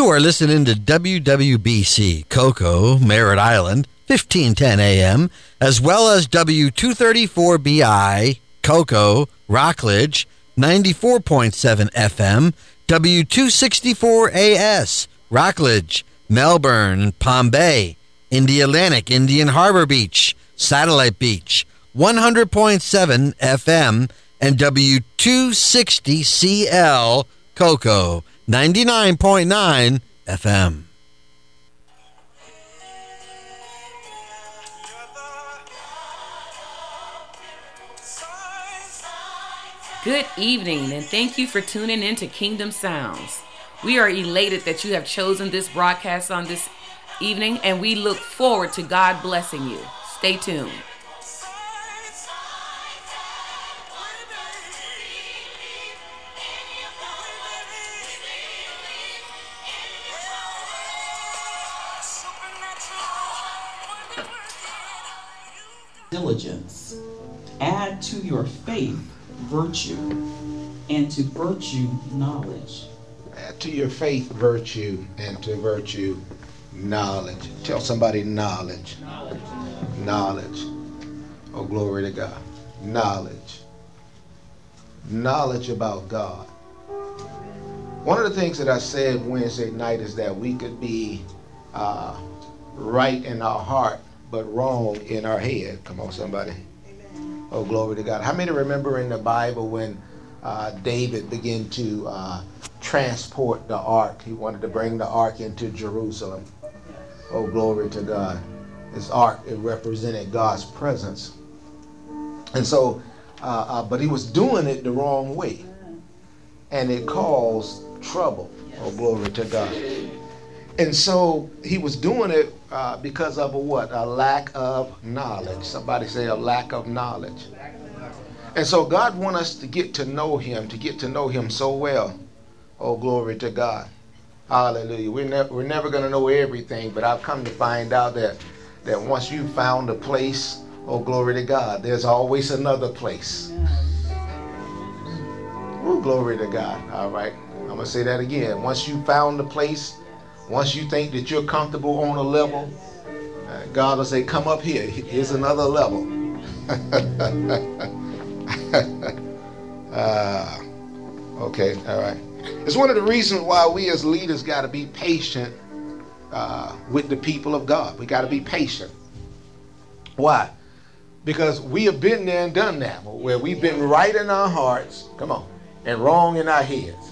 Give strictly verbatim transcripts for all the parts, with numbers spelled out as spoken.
You are listening to W W B C Cocoa, Merritt Island, fifteen ten A M, as well as W two thirty-four B I, Cocoa, Rockledge, ninety-four point seven F M, W two sixty-four A S, Rockledge, Melbourne, Palm Bay, Indialantic, Indian Harbor Beach, Satellite Beach, one hundred point seven F M, and W two sixty C L, Cocoa, ninety-nine point nine F M. Good evening, and thank you for tuning in to Kingdom Sounds. We are elated that you have chosen this broadcast on this evening, and we look forward to God blessing you. Stay tuned. Diligence. Add to your faith virtue, and to virtue knowledge. Add to your faith virtue, and to virtue knowledge. Tell somebody knowledge. Knowledge. Knowledge. Oh, glory to God. Knowledge. Knowledge about God. One of the things that I said Wednesday night is that we could be uh, right in our heart, but wrong in our head. Come on, somebody. Oh, glory to God. How many remember in the Bible when uh, David began to uh, transport the ark? He wanted to bring the ark into Jerusalem. Oh, glory to God. This ark, it represented God's presence. And so, uh, uh, but he was doing it the wrong way. And it caused trouble. Oh, glory to God. And so he was doing it uh, because of a what? A lack of knowledge. Somebody say a lack of knowledge. And so God wants us to get to know him, to get to know him so well. Oh, glory to God. Hallelujah. We're, ne- we're never going to know everything, but I've come to find out that, that once you found a place, oh, glory to God, there's always another place. Oh, glory to God. All right. I'm going to say that again. Once you found a place, once you think that you're comfortable on a level, uh, God will say, come up here. Here's another level. uh, okay, all right. It's one of the reasons why we as leaders got to be patient uh, with the people of God. We got to be patient. Why? Because we have been there and done that, where we've been right in our hearts, come on, and wrong in our heads.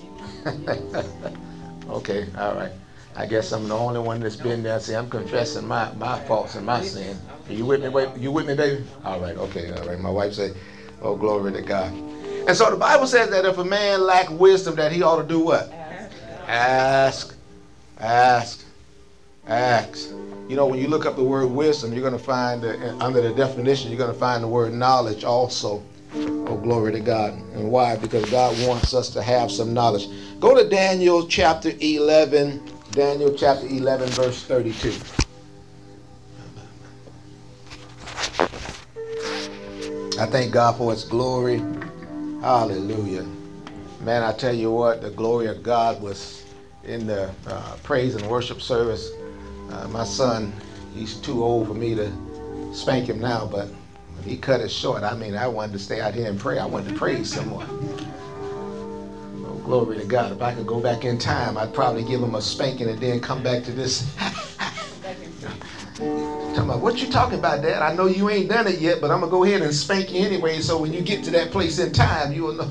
Okay, all right. I guess I'm the only one that's been there. See, I'm confessing my, my faults and my sin. Are you with me, baby? You with me, baby? All right, okay, all right. My wife said, oh, glory to God. And so the Bible says that if a man lack wisdom, that he ought to do what? Ask, ask, ask. You know, when you look up the word wisdom, you're going to find, that under the definition, you're going to find the word knowledge also. Oh, glory to God. And why? Because God wants us to have some knowledge. Go to Daniel chapter eleven. Daniel chapter eleven, verse thirty-two. I thank God for his glory. Hallelujah. Man, I tell you what, the glory of God was in the uh, praise and worship service. Uh, my son, he's too old for me to spank him now, but when he cut it short, I mean, I wanted to stay out here and pray. I wanted to praise someone. Oh, glory to God. If I could go back in time, I'd probably give him a spanking and then come back to this. Talking about, what you talking about, Dad? I know you ain't done it yet, but I'm going to go ahead and spank you anyway, so when you get to that place in time, you will know.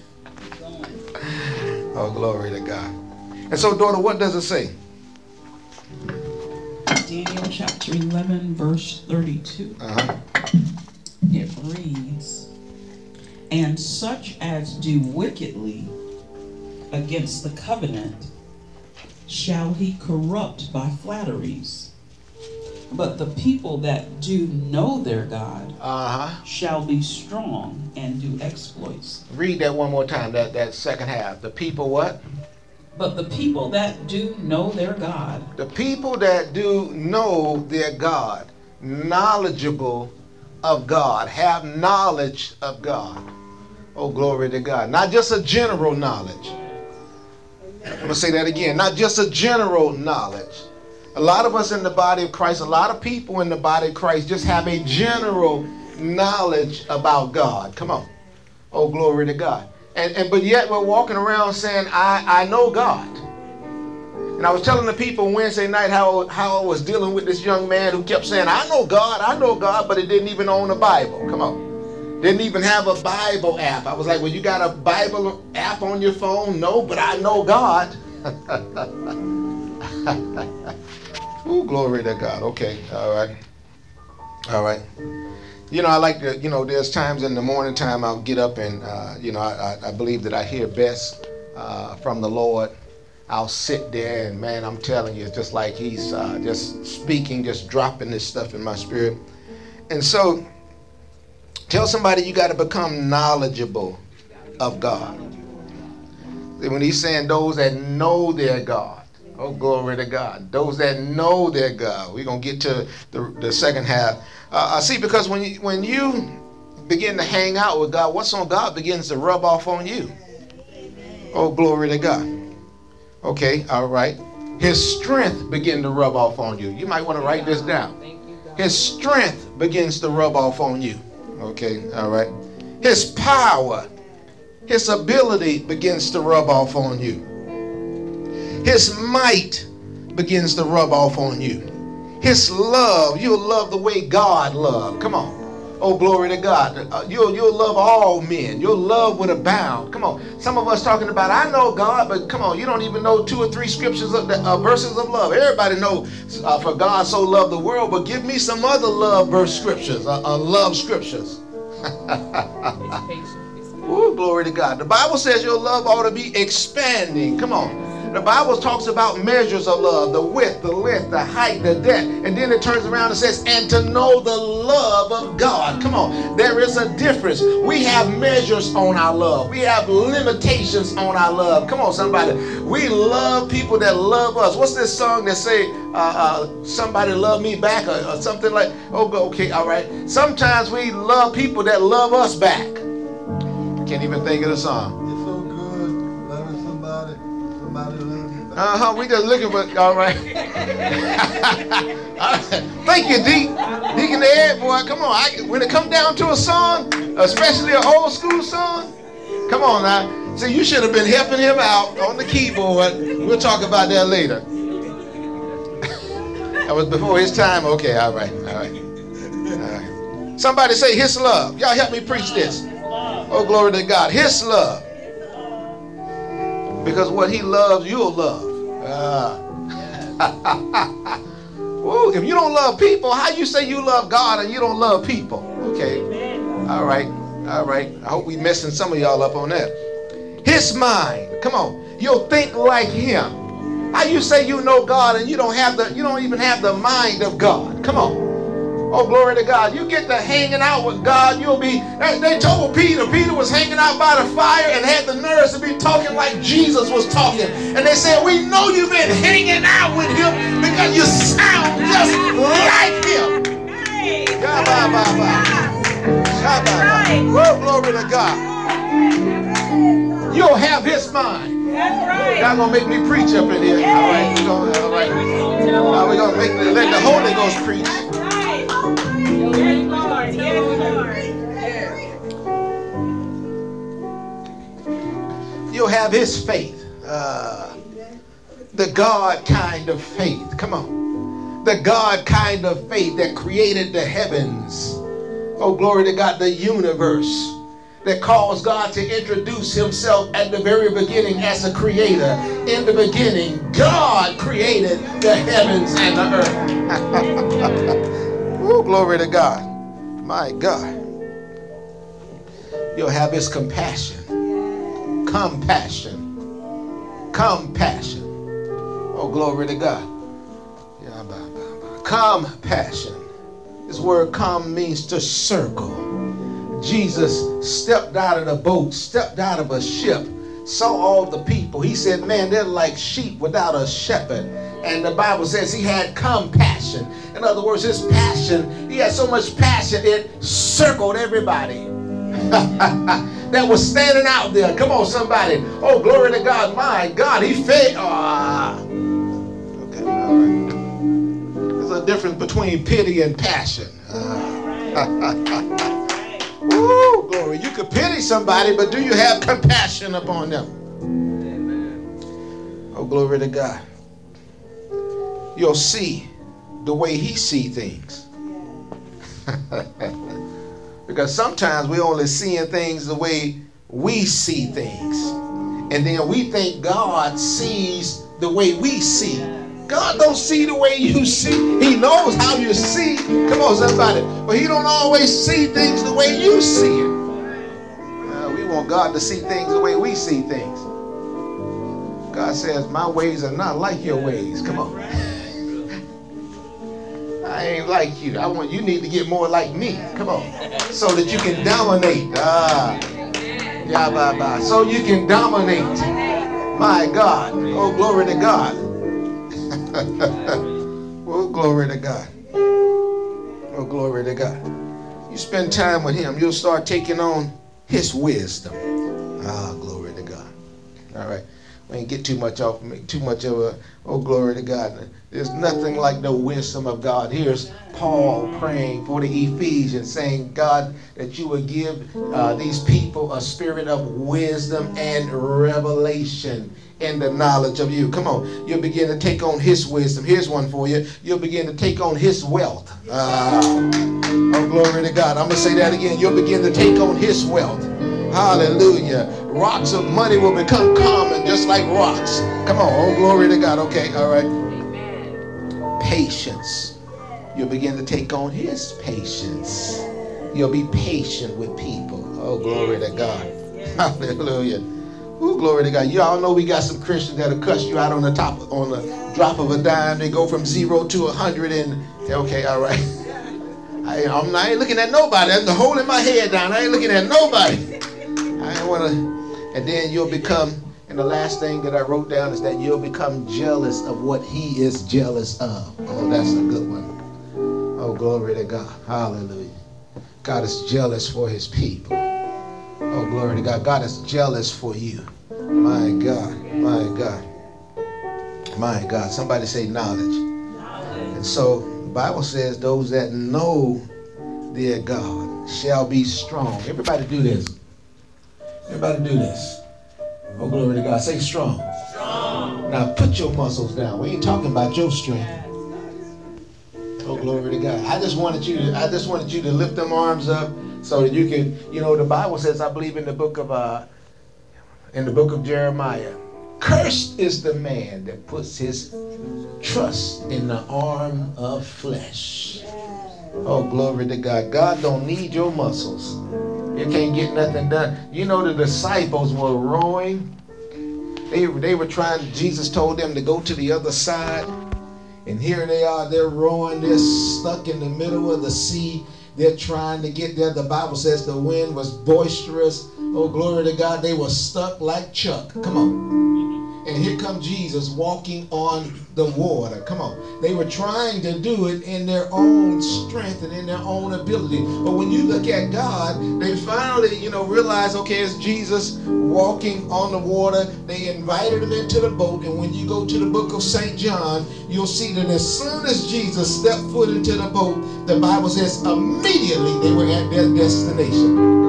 Oh, glory to God. And so, daughter, what does it say? Daniel chapter eleven, verse thirty-two. Uh-huh. It reads, and such as do wickedly against the covenant shall he corrupt by flatteries. But the people that do know their God Uh-huh. shall be strong and do exploits. Read that one more time, that, that second half. The people what? But the people that do know their God. The people that do know their God, knowledgeable of God, have knowledge of God. Oh, glory to God. Not just a general knowledge. I'm going to say that again. Not just a general knowledge. A lot of us in the body of Christ, a lot of people in the body of Christ just have a general knowledge about God. Come on. Oh, glory to God. And, and but yet we're walking around saying, I, I know God. And I was telling the people Wednesday night how, how I was dealing with this young man who kept saying, I know God, I know God, but he didn't even own a Bible. Come on. Didn't even have a Bible app. I was like, well, you got a Bible app on your phone? No, but I know God. Ooh, glory to God. Okay, all right. All right. You know, I like to, you know, there's times in the morning time I'll get up and, uh, you know, I, I believe that I hear best uh, from the Lord. I'll sit there and, man, I'm telling you, it's just like he's uh, just speaking, just dropping this stuff in my spirit. And so tell somebody you got to become knowledgeable of God. When he's saying those that know their God. Oh, glory to God. Those that know their God. We're going to get to the, the second half. Uh, I see, because when you, when you begin to hang out with God, what's on God begins to rub off on you. Oh, glory to God. Okay, all right. His strength begins to rub off on you. You might want to write this down. His strength begins to rub off on you. Okay, all right. His power, his ability begins to rub off on you. His might begins to rub off on you. His love, you'll love the way God loved. Come on. Oh, glory to God. Uh, you'll, you'll love all men. You'll love with a bound. Come on. Some of us talking about, I know God, but come on, you don't even know two or three scriptures of the, uh, verses of love. Everybody know uh, for God so loved the world, but give me some other love verse scriptures, uh, uh, love scriptures. Ooh, glory to God. The Bible says your love ought to be expanding. Come on. The Bible talks about measures of love, the width, the length, the height, the depth. And then it turns around and says, and to know the love of God. Come on. There is a difference. We have measures on our love. We have limitations on our love. Come on, somebody. We love people that love us. What's this song that say, uh, uh, somebody love me back, or, or something like, oh, okay, all right. Sometimes we love people that love us back. Can't even think of the song. Uh-huh, we just looking for, all right. Thank you, Deacon. Deacon Ed, boy, come on. I, when it comes down to a song, especially an old school song, come on now. See, you should have been helping him out on the keyboard. We'll talk about that later. That was before his time. Okay, all right, all right. All right. Somebody say his love. Y'all help me preach this. Oh, glory to God. His love. Because what he loves, you'll love. Uh. Woo, if you don't love people, how you say you love God and you don't love people? Okay. All right. All right. I hope we messing some of y'all up on that. His mind. Come on. You'll think like him. How you say you know God and you don't have the, you don't even have the mind of God? Come on. Oh, glory to God. You get to hanging out with God, you'll be, they, they told Peter, Peter was hanging out by the fire and had the nerves to be talking like Jesus was talking. And they said, we know you've been hanging out with him because you sound just like him. Bye, bye, bye, bye. Bye, bye, bye. Woo, glory to God. You'll have his mind. Y'all gonna make me preach up in here. All right, we're gonna, all right. Now we're gonna make, let the Holy Ghost preach. You'll have his faith, uh, the God kind of faith. Come on, the God kind of faith that created the heavens. Oh, glory to God, the universe, that caused God to introduce himself at the very beginning as a creator. In the beginning, God created the heavens and the earth. Oh, glory to God. My God. You'll have his compassion. Compassion. Compassion. Oh, glory to God. Compassion. This word come means to circle. Jesus stepped out of the boat, stepped out of a ship, saw all the people. He said, man, they're like sheep without a shepherd. And the Bible says he had compassion. In other words, his passion, he had so much passion, it circled everybody. that was standing out there. Come on, somebody. Oh, glory to God. My God, he fed. Oh. Okay, all right. There's a difference between pity and passion. Woo, glory. You could pity somebody, but do you have compassion upon them? Oh, glory to God. You'll see the way he see things. Because sometimes we only seeing things the way we see things. And then we think God sees the way we see. God don't see the way you see. He knows how you see. Come on, somebody. But he don't always see things the way you see it. Uh, we want God to see things the way we see things. God says, my ways are not like your ways. Come on. I ain't like you. I want you need to get more like me. Come on. So that you can dominate. Ah. Yeah, bye bye. So you can dominate. My God. Oh, glory to God. Oh, glory to God. Oh, glory to God. You spend time with him, you'll start taking on his wisdom. Ah, glory to God. All right. We ain't get too much off, make too much of a, oh, glory to God. There's nothing like the wisdom of God. Here's Paul praying for the Ephesians, saying, God, that you would give uh, these people a spirit of wisdom and revelation in the knowledge of you. Come on. You'll begin to take on his wisdom. Here's one for you. You'll begin to take on his wealth. Uh, oh, glory to God. I'm going to say that again. You'll begin to take on his wealth. Hallelujah. Rocks of money will become common just like rocks. Come on. Oh, glory to God. Okay. All right. Amen. Patience. You'll begin to take on his patience. You'll be patient with people. Oh, glory to God. Hallelujah. Oh, glory to God. You all know we got some Christians that'll cuss you out on the top, on the drop of a dime. They go from zero to a hundred and, okay, all right. I, I'm not, I ain't looking at nobody. I'm holding my head down. I ain't looking at nobody. I ain't want to, and then you'll become, and the last thing that I wrote down is that you'll become jealous of what he is jealous of. Oh, that's a good one. Oh, glory to God. Hallelujah. God is jealous for his people. Oh, glory to God. God is jealous for you. My God. My God. My God. Somebody say knowledge. And so the Bible says those that know their God shall be strong. Everybody do this. Everybody do this. Oh, glory to God. Say strong. Strong. Now put your muscles down. We ain't talking about your strength. Oh, glory to God. I just wanted you to, I just wanted you to lift them arms up so that you can, you know, the Bible says, I believe in the book of uh in the book of Jeremiah, cursed is the man that puts his trust in the arm of flesh. Oh, glory to God. God don't need your muscles. You can't get nothing done. You know, the disciples were rowing. They, they were trying, Jesus told them to go to the other side. And here they are, they're rowing, they're stuck in the middle of the sea. They're trying to get there. The Bible says the wind was boisterous. Oh, glory to God. They were stuck like Chuck. Come on. And here comes Jesus walking on the water. Come on. They were trying to do it in their own strength and in their own ability. But when you look at God, they finally, you know, realize, okay, it's Jesus walking on the water. They invited him into the boat. And when you go to the book of Saint John, you'll see that as soon as Jesus stepped foot into the boat, the Bible says immediately they were at their destination.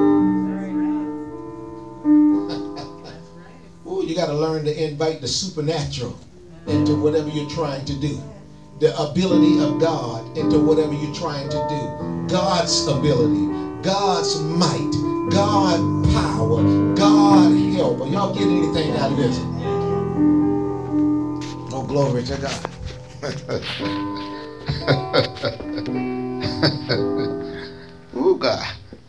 You got to learn to invite the supernatural into whatever you're trying to do. The ability of God into whatever you're trying to do. God's ability, God's might, God power, God help. Are y'all getting anything out of this? Oh, glory to God. Oh, God.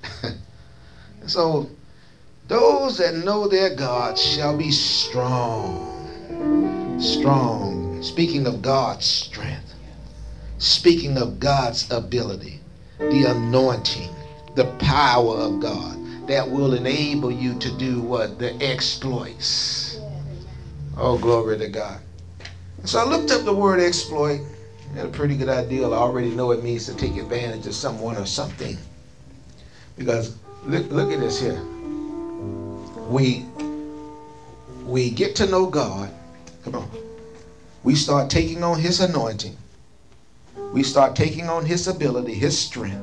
So, those that know their God shall be strong. Strong. Speaking of God's strength. Speaking of God's ability. The anointing. The power of God. That will enable you to do what? The exploits. Oh, glory to God. So I looked up the word exploit. I had a pretty good idea. I already know it means to take advantage of someone or something. Because look, look at this here. we we get to know God. Come on. We start taking on his anointing. We start taking on his ability, his strength,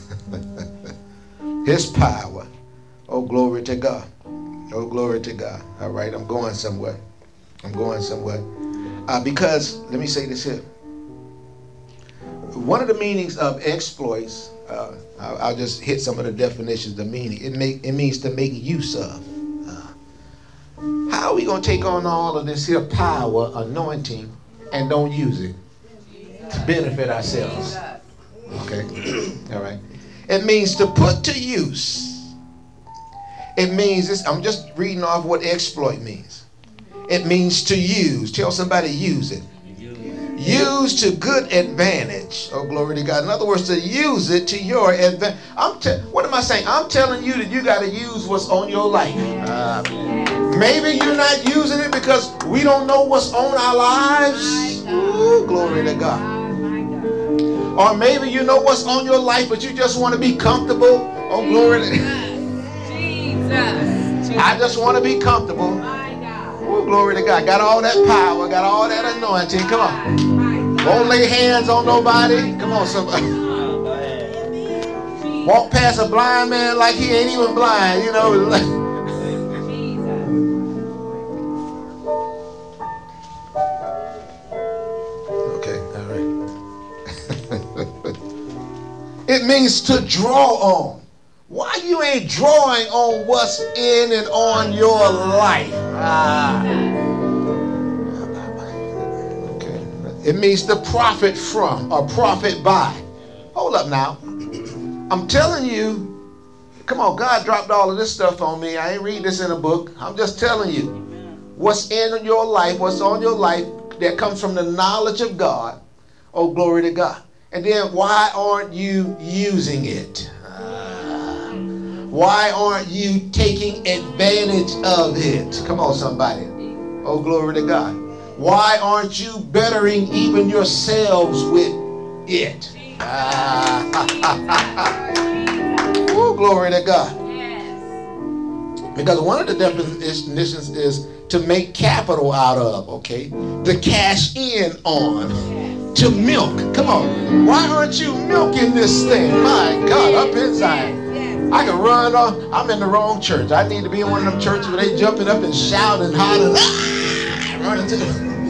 his power. Oh, glory to God. Oh, glory to God. All right, I'm going somewhere. I'm going somewhere. Uh, because, let me say this here. One of the meanings of exploits, uh, I'll, I'll just hit some of the definitions of meaning. It, make, it means to make use of. Uh, how are we going to take on all of this here power, anointing, and don't use it to benefit ourselves? Okay, all right. It means to put to use. It means this. I'm just reading off what exploit means. It means to use. Tell somebody, use it. Use to good advantage. Oh, glory to God. In other words, to use it to your advantage. I'm te- what am I saying? I'm telling you that you got to use what's on your life. Uh, maybe you're not using it because we don't know what's on our lives. Ooh, glory to God. Or maybe you know what's on your life, but you just want to be comfortable. Oh, glory to God. I just want to be comfortable. Oh, glory to God. Got all that power. Got all that anointing. Come on. Won't lay hands on nobody. Come on, somebody. Walk past a blind man like he ain't even blind. You know. Okay. All right. It means to draw on. Why you ain't drawing on what's in and on your life? Ah. Okay. It means to profit from or profit by. Hold up now. I'm telling you, come on, God dropped all of this stuff on me. I ain't read this in a book. I'm just telling you what's in your life, what's on your life that comes from the knowledge of God. Oh, glory to God. And then why aren't you using it? Why aren't you taking advantage of it? Come on, somebody. Oh, glory to God. Why aren't you bettering even yourselves with it? Ah. Oh, glory to God. Because one of the definitions is to make capital out of, okay? To cash in on. To milk. Come on. Why aren't you milking this thing? My God, up inside. I can run off. I'm in the wrong church. I need to be in one of them churches where they jumping up and shouting, hollering, ah, running to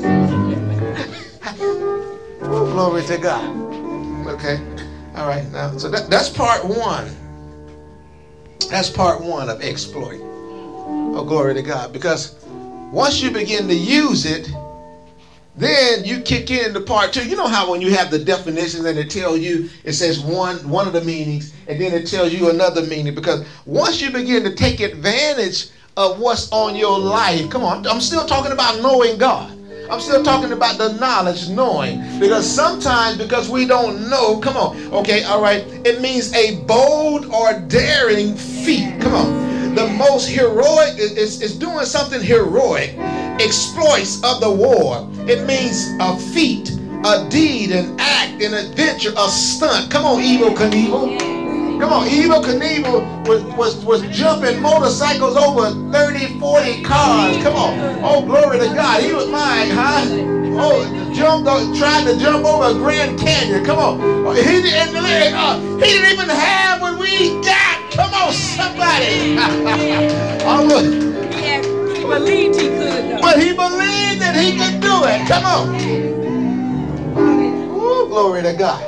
the. Oh, glory to God. Okay. All right. Now, so that, that's part one. That's part one of exploit. Oh, glory to God. Because once you begin to use it, then you kick in the part two. You know how when you have the definitions and it tells you, it says one one of the meanings, and then it tells you another meaning. Because once you begin to take advantage of what's on your life, come on, I'm still talking about knowing God. I'm still talking about the knowledge, knowing. Because sometimes, because we don't know, come on, okay, all right, it means a bold or daring feat. Come on. The most heroic is, is doing something heroic. Exploits of the war. It means a feat, a deed, an act, an adventure, a stunt. Come on, Evel Knievel. Come on, Evel Knievel was, was, was jumping motorcycles over thirty, forty cars. Come on. Oh, glory to God. He was mine, huh? Oh, jumped, tried to jump over a Grand Canyon. Come on. Oh, he, didn't, uh, he didn't even have what we got. Come on, somebody. Almost. He believed he could, though. But he believed that he could do it. Come on. Ooh, glory to God.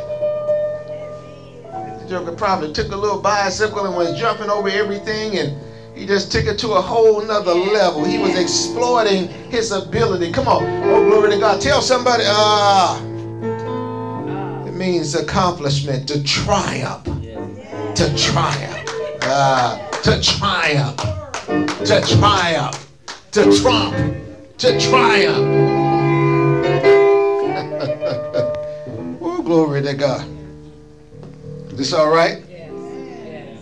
The Joker probably took a little bicycle and was jumping over everything, and he just took it to a whole nother level. He was exploiting his ability. Come on. Oh, glory to God. Tell somebody, ah. Uh, it means accomplishment, to triumph. To triumph. Uh, to triumph. To triumph. To trump. To triumph. Oh, glory to God. Is this all right? Yes. Yes.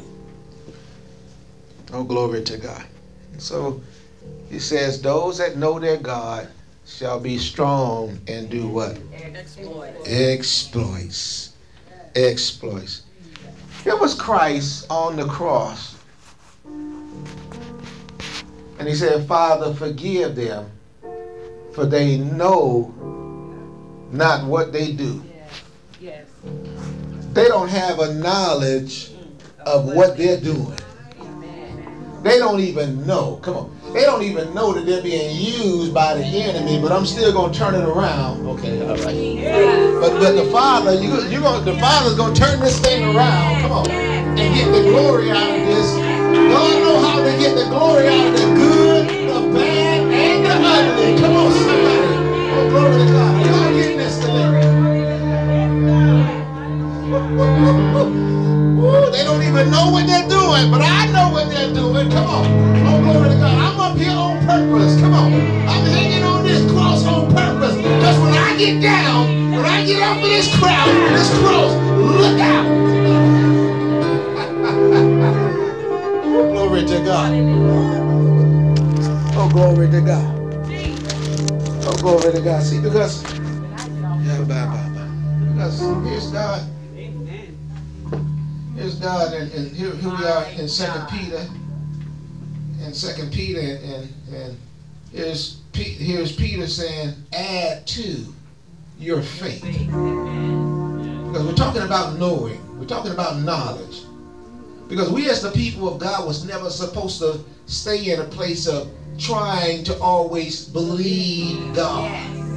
Oh, glory to God. So he says, those that know their God shall be strong and do what? Exploits. Exploits. Exploits. Here was Christ on the cross. And he said, Father, forgive them, for they know not what they do. Yes. They don't have a knowledge of what they're doing. They don't even know. Come on. They don't even know that they're being used by the enemy, but I'm still going to turn it around. Okay, all right. But but the Father, you you going the Father's going to turn this thing around. Come on. And get the glory out of this. God know how to get the glory out of the good, the bad, and the ugly. Come on, somebody. Oh, glory to God. Y'all getting this today. Ooh, they don't even know what they're doing, but I know what they're doing. Come on. Oh, glory to God. I'm up here on purpose. Come on. I'm hanging on this cross on purpose. Because when I get down, when I get off of this crowd, this cross, look out. Oh, glory to God. Oh, glory to God. Oh, glory to God. See, because, yeah, bye, bye, bye. Because here's God. Here's God, and, and here, here we are in Second Peter, in Second Peter, and, and, and here's, here's Peter saying, add to your faith. Because we're talking about knowing. We're talking about knowledge. Because we as the people of God was never supposed to stay in a place of trying to always believe God.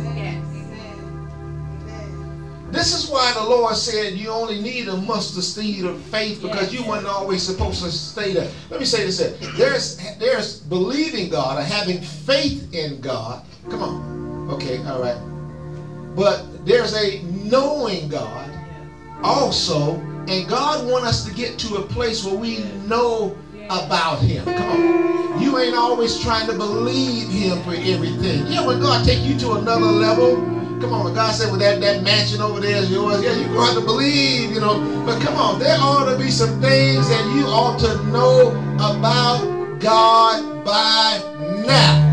This is why the Lord said you only need a mustard seed of faith, because you weren't always supposed to stay there. Let me say this here. There's, there's believing God or having faith in God. Come on. Okay, all right. But there's a knowing God also, and God wants us to get to a place where we know about Him. Come on. You ain't always trying to believe Him for everything. Yeah, when God take you to another level, come on, when God said, well, that, that mansion over there is yours, yeah, you're going to have to believe, you know. But come on, there ought to be some things that you ought to know about God by now.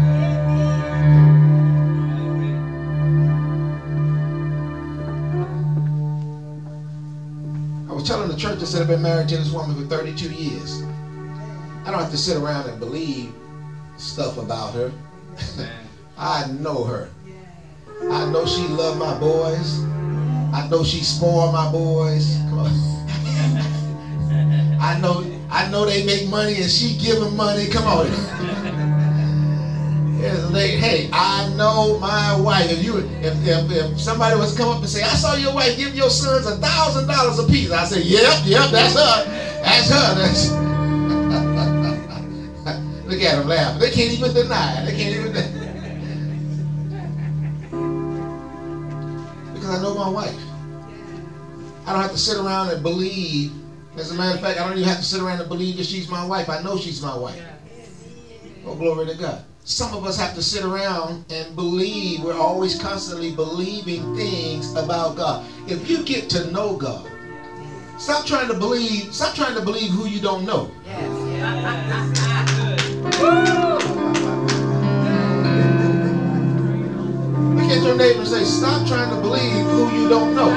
I was telling the church that said I've been married to this woman for thirty-two years. I don't have to sit around and believe stuff about her. I know her. I know she loved my boys. I know she spoiled my boys. Come on. I know I know they make money and she give them money. Come on. Hey, I know my wife. If you if, if if somebody was to come up and say, I saw your wife give your sons a thousand dollars a piece, I say, yep, yep, that's her. That's her. That's look at them laughing. They can't even deny it. They can't even deny it. I know my wife. I don't have to sit around and believe. As a matter of fact, I don't even have to sit around and believe that she's my wife. I know she's my wife. Oh, glory to God. Some of us have to sit around and believe. We're always constantly believing things about God. If you get to know God, stop trying to believe. Stop trying to believe who you don't know. Look at your neighbor and say, stop trying to believe who you don't know.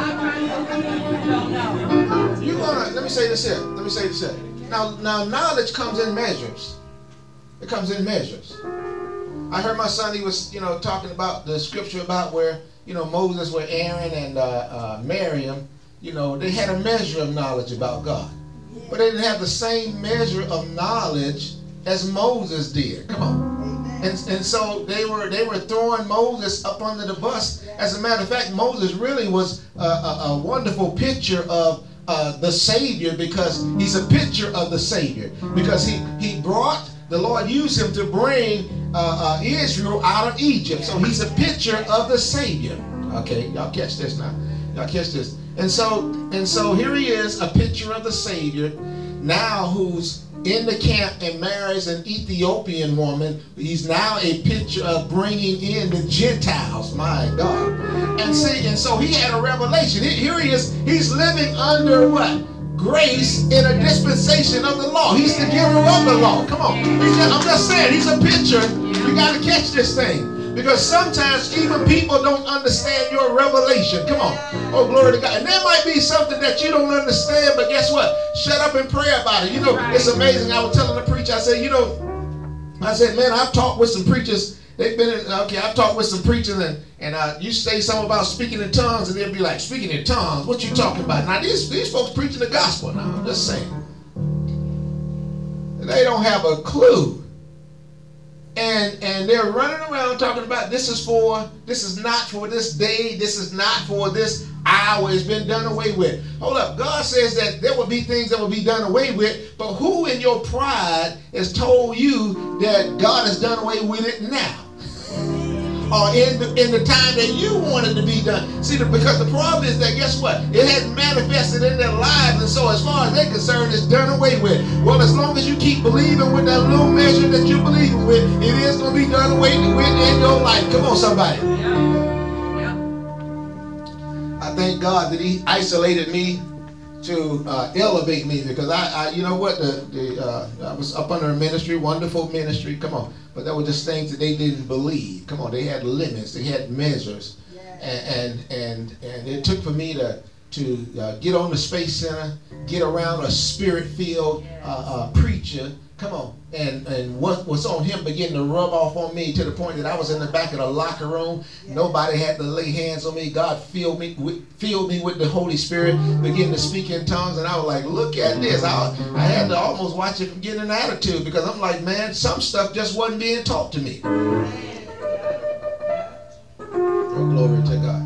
You're gonna, let me say this here. Let me say this here. Now, now knowledge comes in measures. It comes in measures. I heard my son, he was, you know, talking about the scripture about where, you know, Moses, where Aaron and uh, uh, Miriam, you know, they had a measure of knowledge about God. But they didn't have the same measure of knowledge as Moses did. Come on. And, and so they were they were throwing Moses up under the bus. As a matter of fact, Moses really was a, a, a wonderful picture of uh, the Savior, because he's a picture of the Savior. Because he, he brought, the Lord used him to bring uh, uh, Israel out of Egypt. So he's a picture of the Savior. Okay, y'all catch this now. Y'all catch this. And so, and so here he is, a picture of the Savior, now who's in the camp and marries an Ethiopian woman. He's now a picture of bringing in the Gentiles. My God. And see, and so he had a revelation. Here he is. He's living under what? Grace in a dispensation of the law. He's the giver of the law. Come on. He's just, I'm just saying, he's a picture. You got to catch this thing. Because sometimes even people don't understand your revelation. Come on. Oh, glory to God. And there might be something that you don't understand, but guess what? Shut up and pray about it. You know, it's amazing. I was telling the preacher, I said, you know, I said, man, I've talked with some preachers. They've been in, okay, I've talked with some preachers, and, and uh, you say something about speaking in tongues, and they'll be like, speaking in tongues? What you talking about? Now, these, these folks preaching the gospel now. I'm just saying. They don't have a clue. And and they're running around talking about this is for, this is not for this day, this is not for this hour, it's been done away with. Hold up, God says that there will be things that will be done away with, but who in your pride has told you that God has done away with it now? Or in the, in the time that you want it to be done. See, the, because the problem is that, guess what? It has manifested in their lives, and so as far as they're concerned, it's done away with. Well, as long as you keep believing with that little measure that you're believing with, it is going to be done away with in your life. Come on, somebody. Yeah. Yeah. I thank God that he isolated me to uh, elevate me, because I, I, you know what, the, the uh, I was up under a ministry, wonderful ministry, come on, but there were just things that they didn't believe. Come on, they had limits, they had measures, yeah. and, and and and it took for me to to uh, get on the Space Center, get around a spirit-filled uh, uh, preacher. Come on, and and what was on him began to rub off on me to the point that I was in the back of the locker room. Yeah. Nobody had to lay hands on me. God filled me with, filled me with the Holy Spirit, began to speak in tongues, and I was like, look at this. I, I had to almost watch it from getting an attitude, because I'm like, man, some stuff just wasn't being taught to me. Oh, glory to God.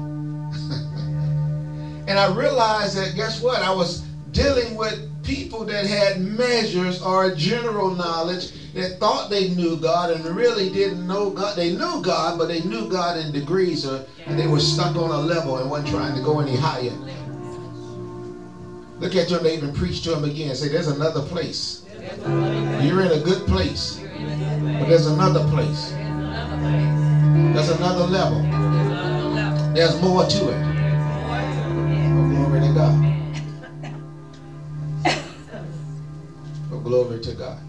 And I realized that, guess what? I was dealing with people that had measures or general knowledge, that thought they knew God and really didn't know God. They knew God, but they knew God in degrees, or, and they were stuck on a level and weren't trying to go any higher. Look at your neighbor and preach to him again. Say, there's another place. You're in a good place, but there's another place. There's another level. There's more to it. Oh, glory to God. Glory to God.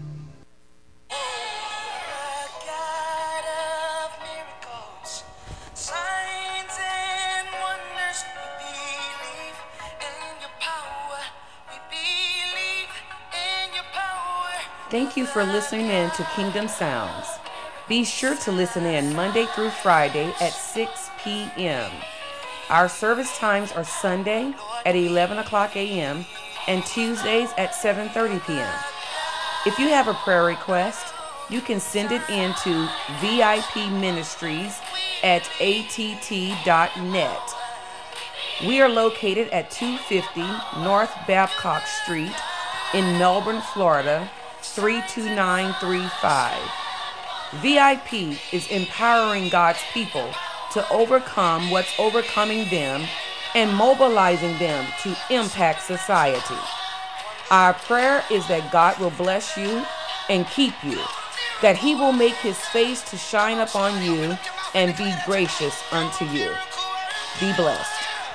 Thank you for listening in to Kingdom Sounds. Be sure to listen in Monday through Friday at six p.m. Our service times are Sunday at eleven o'clock a.m. and Tuesdays at seven thirty p.m. If you have a prayer request, you can send it in to V I P Ministries at A T T dot net. We are located at two fifty North Babcock Street in Melbourne, Florida, three two nine three five. V I P is empowering God's people to overcome what's overcoming them and mobilizing them to impact society. Our prayer is that God will bless you and keep you, that he will make his face to shine upon you and be gracious unto you. Be blessed.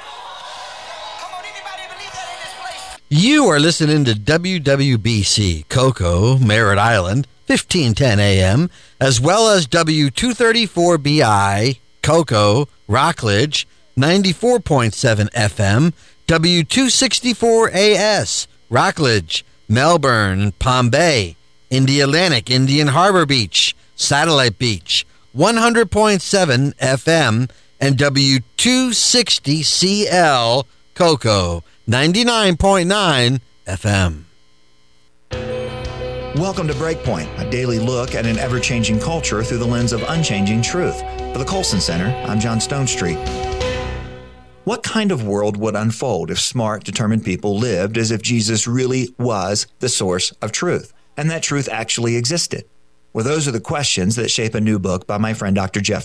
You are listening to W W B C Cocoa, Merritt Island, fifteen ten a.m., as well as W two thirty-four B I, Cocoa, Rockledge, ninety-four point seven F M, W two sixty-four A S, Rockledge, Melbourne, Palm Bay, Indialantic, Indian Harbor Beach, Satellite Beach, one hundred point seven F M, and W two sixty C L, Cocoa, ninety-nine point nine F M. Welcome to Breakpoint, a daily look at an ever-changing culture through the lens of unchanging truth. For the Colson Center, I'm John Stonestreet. What kind of world would unfold if smart, determined people lived as if Jesus really was the source of truth, and that truth actually existed? Well, those are the questions that shape a new book by my friend Doctor Jeff